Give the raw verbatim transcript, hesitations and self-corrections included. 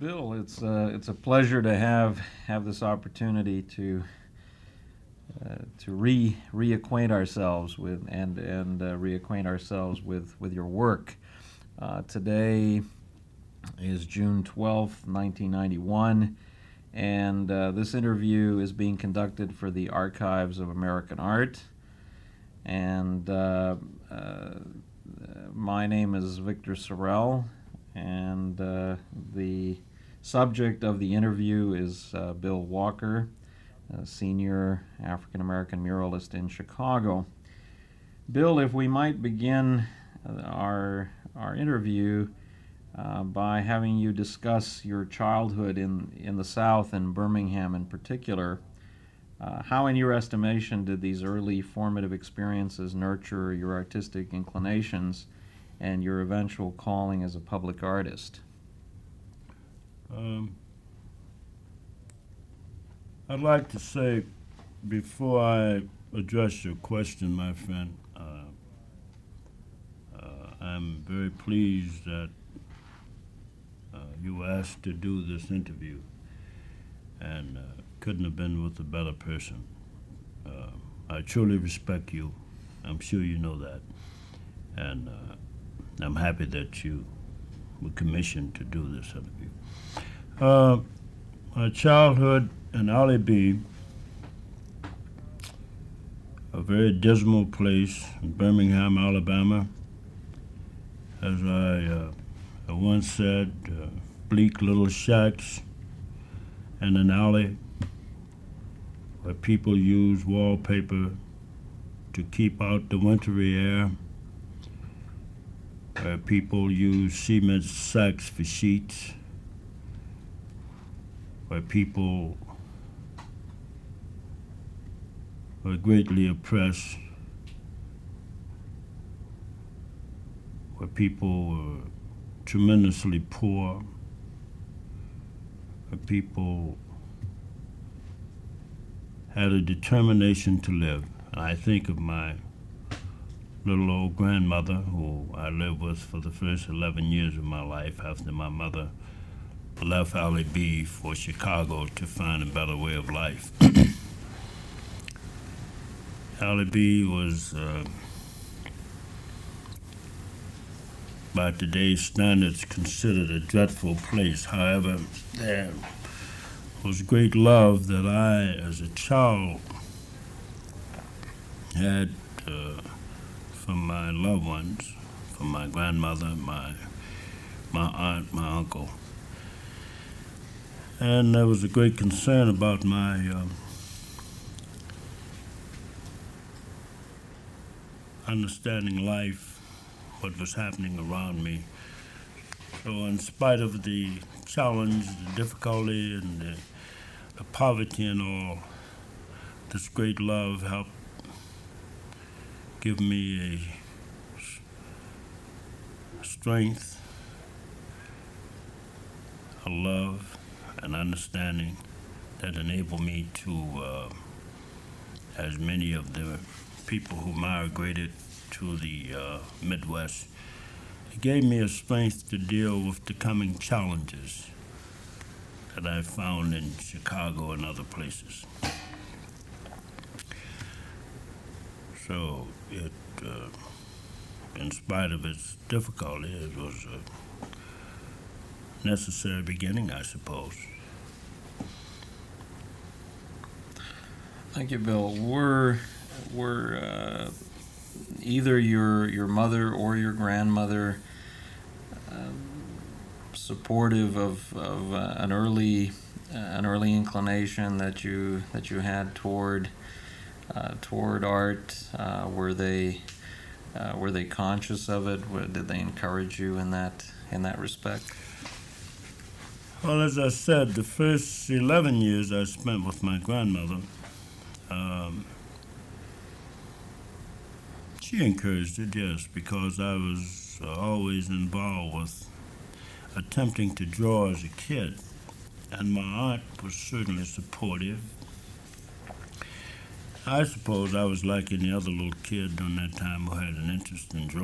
Bill, it's uh, it's a pleasure to have have this opportunity to uh, to re reacquaint ourselves with and and uh, reacquaint ourselves with with your work. Uh, today is June twelfth, nineteen ninety-one, and uh, this interview is being conducted for the Archives of American Art. And uh, uh, my name is Victor Sorrell, and uh, the subject of the interview is uh, Bill Walker, a senior African-American muralist in Chicago. Bill, if we might begin our our interview uh, by having you discuss your childhood in, in the South, and Birmingham in particular. Uh, how, in your estimation, did these early formative experiences nurture your artistic inclinations and your eventual calling as a public artist? Um, I'd like to say, before I address your question, my friend, uh, uh, I'm very pleased that uh, you were asked to do this interview, and uh, couldn't have been with a better person. Uh, I truly respect you. I'm sure you know that. And uh, I'm happy that you were commissioned to do this interview. Uh, my childhood in Alibi, a very dismal place in Birmingham, Alabama. As I, uh, I once said, uh, bleak little shacks in an alley where people use wallpaper to keep out the wintry air, where people use cement sacks for sheets, where people were greatly oppressed, where people were tremendously poor, where people had a determination to live. And I think of my little old grandmother, who I lived with for the first eleven years of my life after my mother left Alibi for Chicago to find a better way of life. Alibi was, uh, by today's standards, considered a dreadful place. However, there was great love that I, as a child, had uh, from my loved ones, from my grandmother, my my aunt, my uncle. And there was a great concern about my um, understanding life, what was happening around me. So in spite of the challenge, the difficulty, and the, the poverty and all, this great love helped give me a strength, a love, an understanding that enabled me to, uh, as many of the people who migrated to the uh, Midwest, it gave me a strength to deal with the coming challenges that I found in Chicago and other places. So it, uh, in spite of its difficulty, it was a necessary beginning, I suppose. Thank you, Bill. Were were uh, either your your mother or your grandmother um, supportive of of uh, an early uh, an early inclination that you that you had toward uh, toward art? Uh, were they uh, were they conscious of it? Were, did they encourage you in that in that respect? Well, as I said, the first eleven years I spent with my grandmother, um, she encouraged it, yes, because I was uh, always involved with attempting to draw as a kid. And my aunt was certainly supportive. I suppose I was like any other little kid during that time who had an interest in drawing.